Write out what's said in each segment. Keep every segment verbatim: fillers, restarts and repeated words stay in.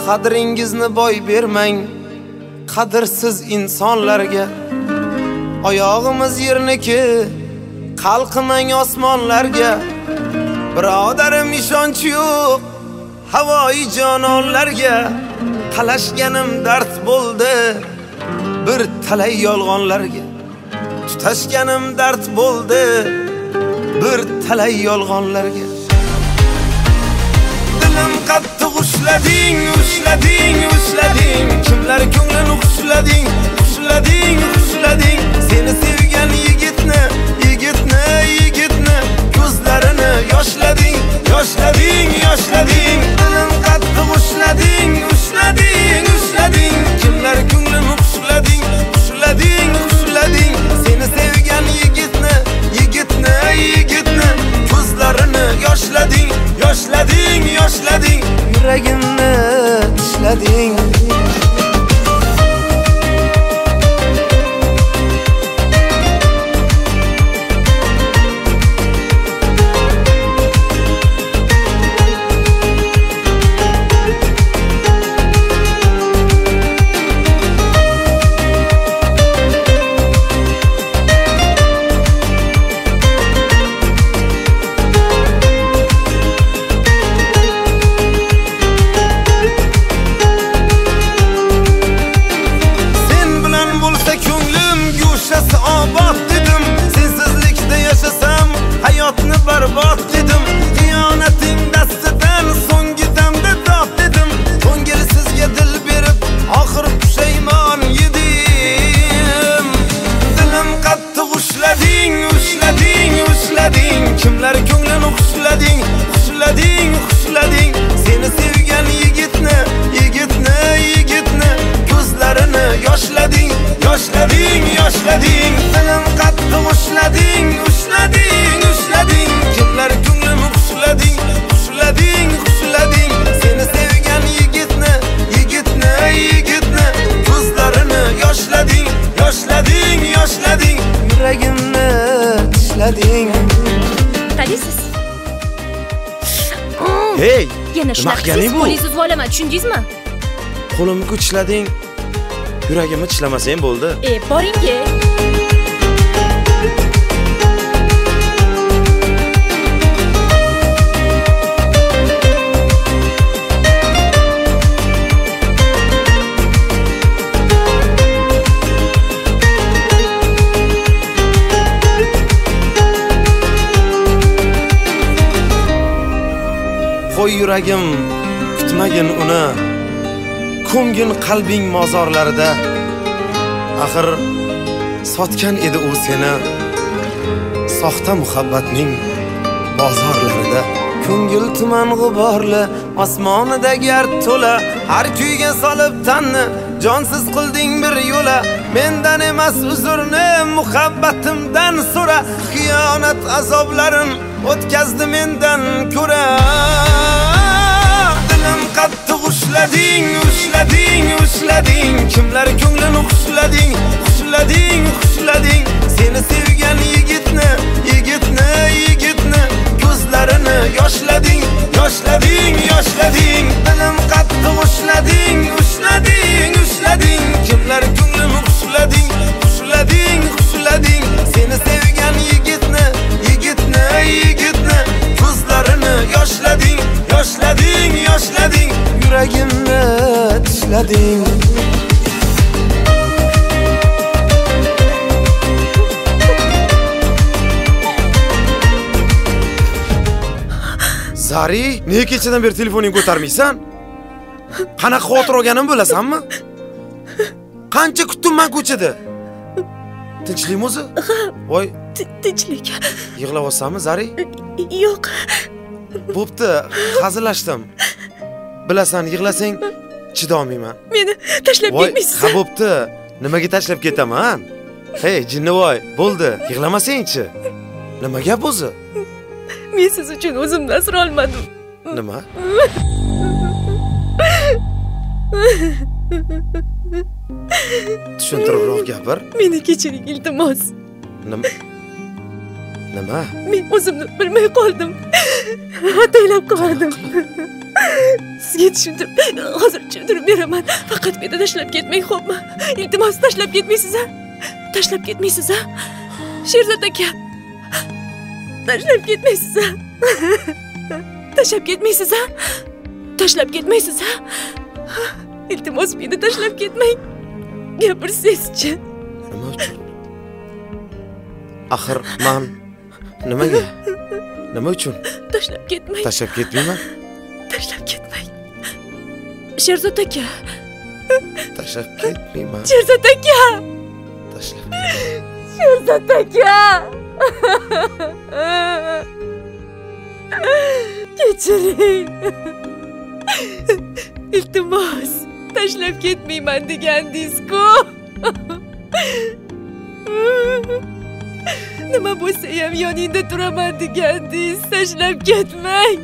qadringizni boy bermang qadrsiz insonlarga. Oyog'imiz yerniki, qalqimang osmonlarga. Birodarim ishonch yo'q havoyi jononlarga. Qalashganim dard bo'ldi bir talay yolg'onlarga. Tutashganim dard bo'ldi bir talay yolg'onlarga. Dilim qattiq ushlading, ushlading, ushlading. Kimlar ko'nglini xushlading, xushlading, xushlading. Seni sevgan yigitni, yigitni, yigitni ko'zlarini yoshlading, yoshlading, yoshlading. Dilim qattiq ushlading, ushlading, ushlading. Kimlar ko'nglini xushlading, xushlading, xushlading. Seni sevgan yigitni, yigitni, yigitni ko'zlarini yoshlading, yoshlading, yoshlading. Yuragimni ishlading. Barbod dedim, xiyonating dastidan so'nggi damda dod dedim. Ko'ngilsizga dil berib, oxir pushaymon yedim. Dilim qattiq ushlading, ushlading, ushlading. Kimlar ko'nglini xushlading, xushlading, xushlading. Seni sevgan yigitni, yigitni, yigitni ko'zlarini yoshlading, yoshlading, yoshlading. Dilim qattiq ushlading, ushlading, ushlading. Kimlar ko'nglini xushlading, xushlading, xushlading. Seni sevgan yigitni, yigitni, yigitni ko'zlarini yoshlading, yoshlading, yoshlading. Yuragimni ishlading. Qaraysiz. Hey, yana shunaqa qo'lingizni uzib olaman, tushundingizmi? Qo'limni kuchlading. Yuragimni tishlamasang bo'ldi. E, boring-a. Qo'y yuragim, kutmagin uni. Ko'ngin qalbing mozorlarida. Axir sotgan edi u seni soxta muhabbatning bozorlarida. Ko'ngil tuman g'uborli, osmonida gard to'la. Har kuyga solib tanni, jonsiz qilding bir yo'la. Mendan emas uzrni, muhabbatimdan so'ra. Xiyonat azoblarin o'tkazdi mendan ko'ra. Dilim qattiq ushlading, ushlading, ushlading. Kimlar ko'nglini xushlading, xushlading, xushlading. Seni sevgan yigitni, yigitni, yigitni ko'zlarini yoshlading, yoshlading, yoshlading. Dilim qattiq ushlading, ushlading, ushlading. Kimlar ko'nglini xushlading, xushlading, xushlading. Seni sevgan yigitni, yigitni, yigitni ko'zlarini yoshlading, yoshlading, yoshlading. Yuragimni tishlading. Zari, nega kechadan beri telefoningni ko'tarmaysan? Qanaqa xavotir olganimni bilasanmi? Qancha kutdim men ko'chada. Tinchlikmi o'zi? Voy, tinchlik. Yig'layapsanmi, Zari? Yo'q. Bo'pti, hazillashdim. Bilasan, yig'lasang chidolmayman. Meni tashlab ketmaysiz. Ha, bo'pti. Nimaga tashlab ketaman? Hey, jinnivoy, bo'ldi. Yig'lamasang-chi. Nima gap o'zi? Men siz uchun o'zimni asra olmadim. Nima? Tushuntiribroq gapir. Meni kechiring, iltimos. Nima? Nima? Men o'zimni bilmay qoldim. Ataylab qoldim. sizga tushundim. Hozir tushuntirib beraman. Faqat meni tashlab ketmang, xo'pmi? Iltimos, tashlab ketmaysiz-a? Tashlab ketmaysiz-a? Sherzod aka. Tashlab ketmaysiz-a? Tashlab ketmaysiz-a? Tashlab ketmaysiz-a? Iltimos, meni tashlab ketmang. Gapirsangiz-chi. Nima uchun? Axir men nimaga? Nima uchun? Tashlab ketmang. Tashlab ketmayman. Tashlab ketmang. Sherzod aka. Tashlab ketmayman. Sherzod aka. Tashlab. Sherzod aka. Kechiring. Iltimos, tashlab ketmayman degandingiz-ku. Nima bo'lsa ham yoningda turaman degandingiz. Tashlab ketmang.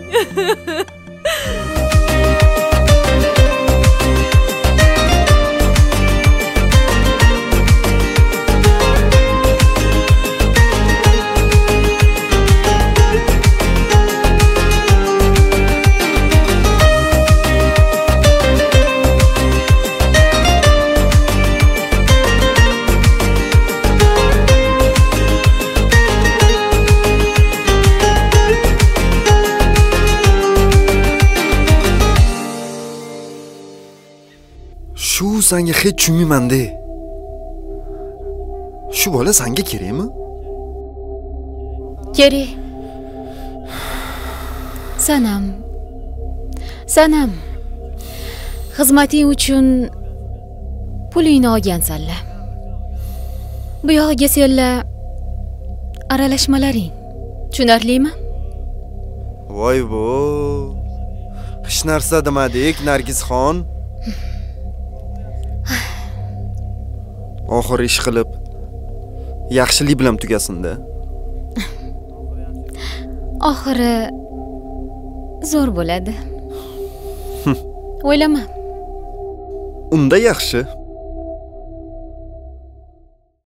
Shu senga hech tushunmayman-da. Shu bola senga kerakmi? Kerak. Sanam. Sanam. Xizmating uchun pulingni olgansanlar. Bu yog'iga senlar aralashmalaring. Tushunarlimi? Voy bo. Hech narsa demadik, Nargizxon. Oxir ish qilib yaxshilik bilan tugasin-da. Oxiri zo'r bo'ladi. O'ylama. Unda yaxshi.